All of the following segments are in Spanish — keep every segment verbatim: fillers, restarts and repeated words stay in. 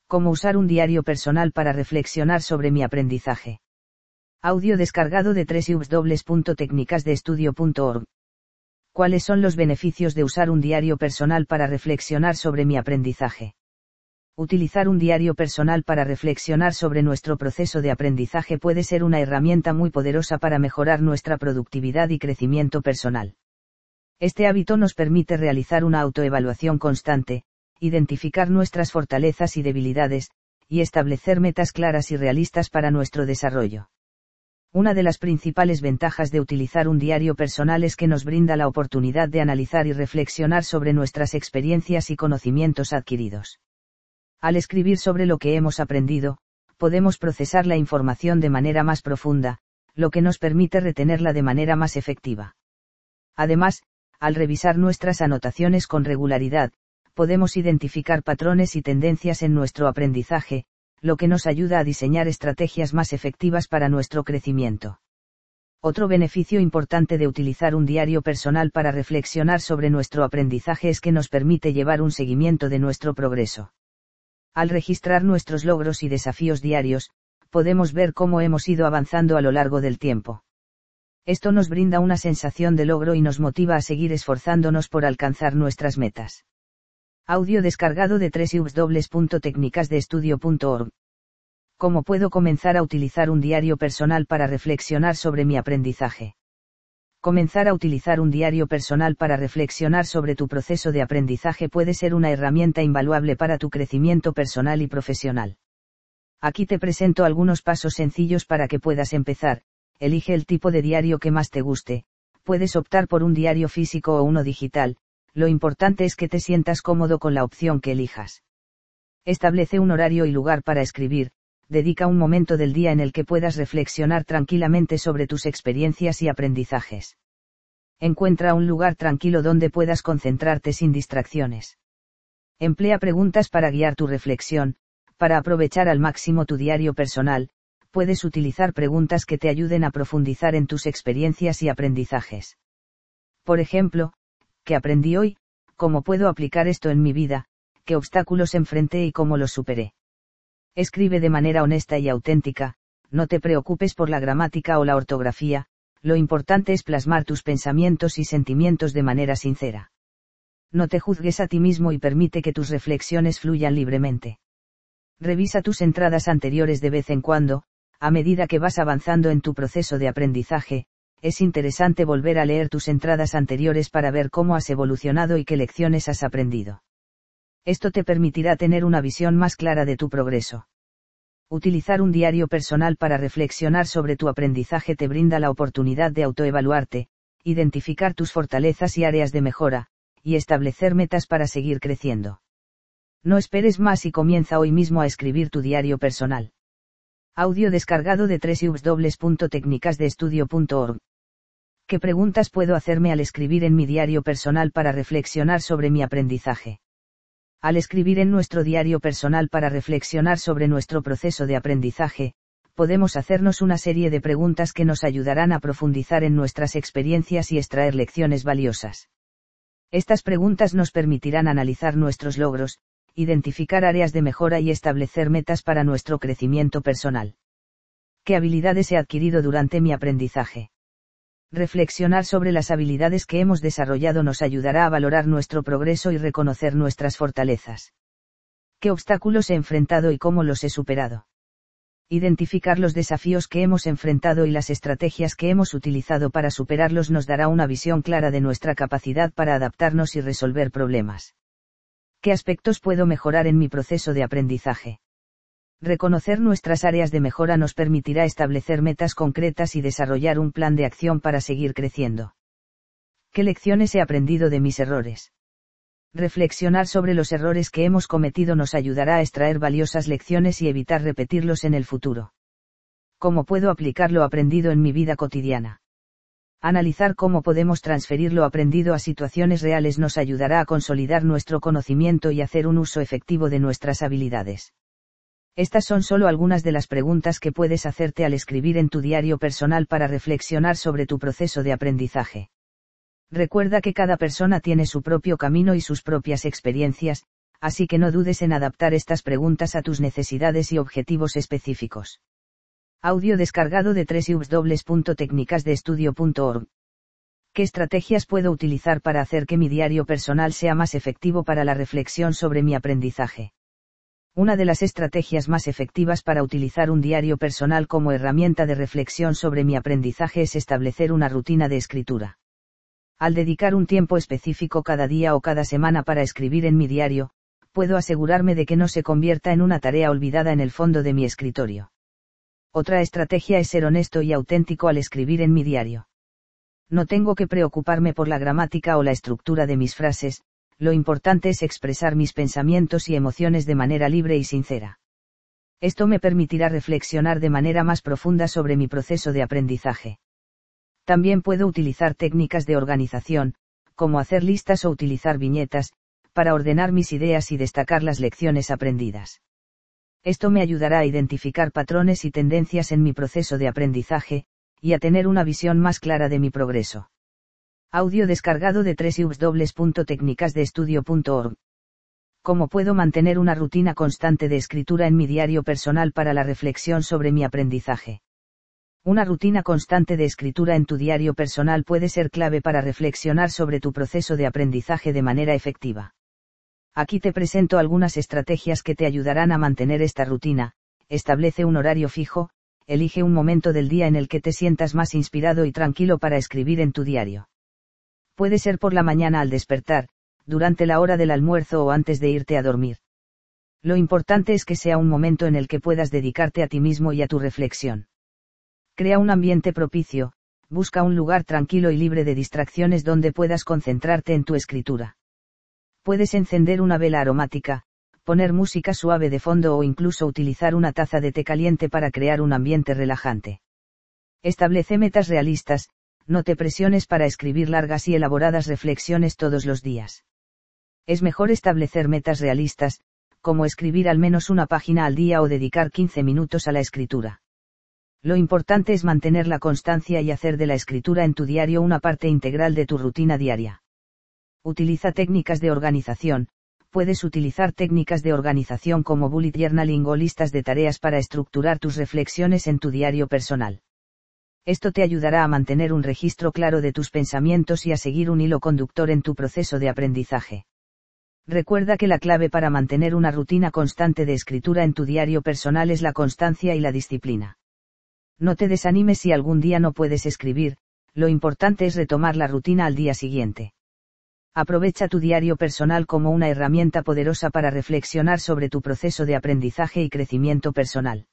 Cómo usar un diario personal para reflexionar sobre mi aprendizaje. Audio descargado de doble u doble u doble u punto técnicas de estudio punto org. ¿Cuáles son los beneficios de usar un diario personal para reflexionar sobre mi aprendizaje? Utilizar un diario personal para reflexionar sobre nuestro proceso de aprendizaje puede ser una herramienta muy poderosa para mejorar nuestra productividad y crecimiento personal. Este hábito nos permite realizar una autoevaluación constante, identificar nuestras fortalezas y debilidades, y establecer metas claras y realistas para nuestro desarrollo. Una de las principales ventajas de utilizar un diario personal es que nos brinda la oportunidad de analizar y reflexionar sobre nuestras experiencias y conocimientos adquiridos. Al escribir sobre lo que hemos aprendido, podemos procesar la información de manera más profunda, lo que nos permite retenerla de manera más efectiva. Además, al revisar nuestras anotaciones con regularidad, podemos identificar patrones y tendencias en nuestro aprendizaje, lo que nos ayuda a diseñar estrategias más efectivas para nuestro crecimiento. Otro beneficio importante de utilizar un diario personal para reflexionar sobre nuestro aprendizaje es que nos permite llevar un seguimiento de nuestro progreso. Al registrar nuestros logros y desafíos diarios, podemos ver cómo hemos ido avanzando a lo largo del tiempo. Esto nos brinda una sensación de logro y nos motiva a seguir esforzándonos por alcanzar nuestras metas. Audio descargado de doble u doble u doble u punto técnicas de estudio punto org. ¿Cómo puedo comenzar a utilizar un diario personal para reflexionar sobre mi aprendizaje? Comenzar a utilizar un diario personal para reflexionar sobre tu proceso de aprendizaje puede ser una herramienta invaluable para tu crecimiento personal y profesional. Aquí te presento algunos pasos sencillos para que puedas empezar. Elige el tipo de diario que más te guste, puedes optar por un diario físico o uno digital, lo importante es que te sientas cómodo con la opción que elijas. Establece un horario y lugar para escribir, dedica un momento del día en el que puedas reflexionar tranquilamente sobre tus experiencias y aprendizajes. Encuentra un lugar tranquilo donde puedas concentrarte sin distracciones. Emplea preguntas para guiar tu reflexión, para aprovechar al máximo tu diario personal, puedes utilizar preguntas que te ayuden a profundizar en tus experiencias y aprendizajes. Por ejemplo, ¿qué aprendí hoy? ¿Cómo puedo aplicar esto en mi vida? ¿Qué obstáculos enfrenté y cómo los superé? Escribe de manera honesta y auténtica, no te preocupes por la gramática o la ortografía, lo importante es plasmar tus pensamientos y sentimientos de manera sincera. No te juzgues a ti mismo y permite que tus reflexiones fluyan libremente. Revisa tus entradas anteriores de vez en cuando, a medida que vas avanzando en tu proceso de aprendizaje. Es interesante volver a leer tus entradas anteriores para ver cómo has evolucionado y qué lecciones has aprendido. Esto te permitirá tener una visión más clara de tu progreso. Utilizar un diario personal para reflexionar sobre tu aprendizaje te brinda la oportunidad de autoevaluarte, identificar tus fortalezas y áreas de mejora, y establecer metas para seguir creciendo. No esperes más y comienza hoy mismo a escribir tu diario personal. Audio descargado de doble u doble u doble u punto técnicas de estudio punto org. ¿Qué preguntas puedo hacerme al escribir en mi diario personal para reflexionar sobre mi aprendizaje? Al escribir en nuestro diario personal para reflexionar sobre nuestro proceso de aprendizaje, podemos hacernos una serie de preguntas que nos ayudarán a profundizar en nuestras experiencias y extraer lecciones valiosas. Estas preguntas nos permitirán analizar nuestros logros, identificar áreas de mejora y establecer metas para nuestro crecimiento personal. ¿Qué habilidades he adquirido durante mi aprendizaje? Reflexionar sobre las habilidades que hemos desarrollado nos ayudará a valorar nuestro progreso y reconocer nuestras fortalezas. ¿Qué obstáculos he enfrentado y cómo los he superado? Identificar los desafíos que hemos enfrentado y las estrategias que hemos utilizado para superarlos nos dará una visión clara de nuestra capacidad para adaptarnos y resolver problemas. ¿Qué aspectos puedo mejorar en mi proceso de aprendizaje? Reconocer nuestras áreas de mejora nos permitirá establecer metas concretas y desarrollar un plan de acción para seguir creciendo. ¿Qué lecciones he aprendido de mis errores? Reflexionar sobre los errores que hemos cometido nos ayudará a extraer valiosas lecciones y evitar repetirlos en el futuro. ¿Cómo puedo aplicar lo aprendido en mi vida cotidiana? Analizar cómo podemos transferir lo aprendido a situaciones reales nos ayudará a consolidar nuestro conocimiento y hacer un uso efectivo de nuestras habilidades. Estas son solo algunas de las preguntas que puedes hacerte al escribir en tu diario personal para reflexionar sobre tu proceso de aprendizaje. Recuerda que cada persona tiene su propio camino y sus propias experiencias, así que no dudes en adaptar estas preguntas a tus necesidades y objetivos específicos. Audio descargado de doble u doble u doble u punto técnicas de estudio punto org. ¿Qué estrategias puedo utilizar para hacer que mi diario personal sea más efectivo para la reflexión sobre mi aprendizaje? Una de las estrategias más efectivas para utilizar un diario personal como herramienta de reflexión sobre mi aprendizaje es establecer una rutina de escritura. Al dedicar un tiempo específico cada día o cada semana para escribir en mi diario, puedo asegurarme de que no se convierta en una tarea olvidada en el fondo de mi escritorio. Otra estrategia es ser honesto y auténtico al escribir en mi diario. No tengo que preocuparme por la gramática o la estructura de mis frases, lo importante es expresar mis pensamientos y emociones de manera libre y sincera. Esto me permitirá reflexionar de manera más profunda sobre mi proceso de aprendizaje. También puedo utilizar técnicas de organización, como hacer listas o utilizar viñetas, para ordenar mis ideas y destacar las lecciones aprendidas. Esto me ayudará a identificar patrones y tendencias en mi proceso de aprendizaje, y a tener una visión más clara de mi progreso. Audio descargado de doble u doble u doble u punto técnicas de estudio punto org. ¿Cómo puedo mantener una rutina constante de escritura en mi diario personal para la reflexión sobre mi aprendizaje? Una rutina constante de escritura en tu diario personal puede ser clave para reflexionar sobre tu proceso de aprendizaje de manera efectiva. Aquí te presento algunas estrategias que te ayudarán a mantener esta rutina. Establece un horario fijo, elige un momento del día en el que te sientas más inspirado y tranquilo para escribir en tu diario. Puede ser por la mañana al despertar, durante la hora del almuerzo o antes de irte a dormir. Lo importante es que sea un momento en el que puedas dedicarte a ti mismo y a tu reflexión. Crea un ambiente propicio, busca un lugar tranquilo y libre de distracciones donde puedas concentrarte en tu escritura. Puedes encender una vela aromática, poner música suave de fondo o incluso utilizar una taza de té caliente para crear un ambiente relajante. Establece metas realistas, no te presiones para escribir largas y elaboradas reflexiones todos los días. Es mejor establecer metas realistas, como escribir al menos una página al día o dedicar quince minutos a la escritura. Lo importante es mantener la constancia y hacer de la escritura en tu diario una parte integral de tu rutina diaria. Utiliza técnicas de organización. Puedes utilizar técnicas de organización como bullet journaling o listas de tareas para estructurar tus reflexiones en tu diario personal. Esto te ayudará a mantener un registro claro de tus pensamientos y a seguir un hilo conductor en tu proceso de aprendizaje. Recuerda que la clave para mantener una rutina constante de escritura en tu diario personal es la constancia y la disciplina. No te desanimes si algún día no puedes escribir, lo importante es retomar la rutina al día siguiente. Aprovecha tu diario personal como una herramienta poderosa para reflexionar sobre tu proceso de aprendizaje y crecimiento personal.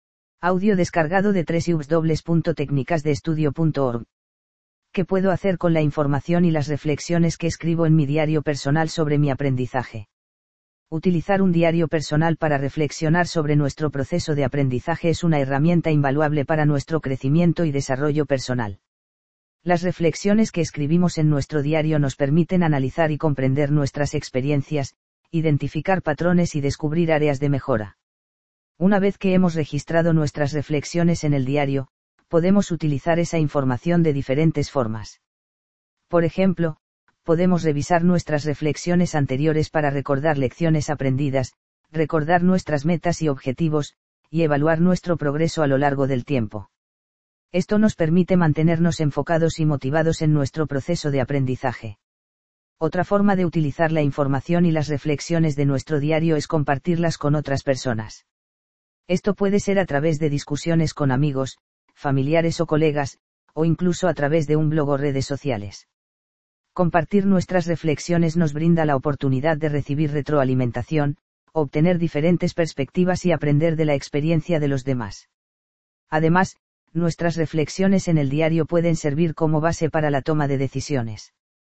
Audio descargado de doble u doble u doble u punto técnicas de estudio punto org. ¿Qué puedo hacer con la información y las reflexiones que escribo en mi diario personal sobre mi aprendizaje? Utilizar un diario personal para reflexionar sobre nuestro proceso de aprendizaje es una herramienta invaluable para nuestro crecimiento y desarrollo personal. Las reflexiones que escribimos en nuestro diario nos permiten analizar y comprender nuestras experiencias, identificar patrones y descubrir áreas de mejora. Una vez que hemos registrado nuestras reflexiones en el diario, podemos utilizar esa información de diferentes formas. Por ejemplo, podemos revisar nuestras reflexiones anteriores para recordar lecciones aprendidas, recordar nuestras metas y objetivos, y evaluar nuestro progreso a lo largo del tiempo. Esto nos permite mantenernos enfocados y motivados en nuestro proceso de aprendizaje. Otra forma de utilizar la información y las reflexiones de nuestro diario es compartirlas con otras personas. Esto puede ser a través de discusiones con amigos, familiares o colegas, o incluso a través de un blog o redes sociales. Compartir nuestras reflexiones nos brinda la oportunidad de recibir retroalimentación, obtener diferentes perspectivas y aprender de la experiencia de los demás. Además, nuestras reflexiones en el diario pueden servir como base para la toma de decisiones.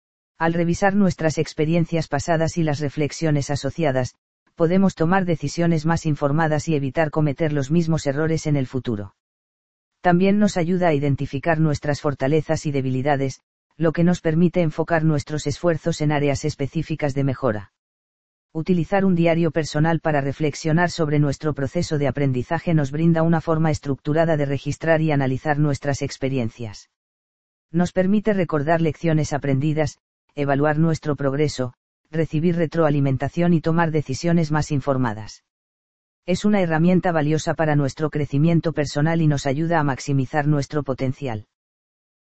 Al revisar nuestras experiencias pasadas y las reflexiones asociadas, podemos tomar decisiones más informadas y evitar cometer los mismos errores en el futuro. También nos ayuda a identificar nuestras fortalezas y debilidades, lo que nos permite enfocar nuestros esfuerzos en áreas específicas de mejora. Utilizar un diario personal para reflexionar sobre nuestro proceso de aprendizaje nos brinda una forma estructurada de registrar y analizar nuestras experiencias. Nos permite recordar lecciones aprendidas, evaluar nuestro progreso, recibir retroalimentación y tomar decisiones más informadas. Es una herramienta valiosa para nuestro crecimiento personal y nos ayuda a maximizar nuestro potencial.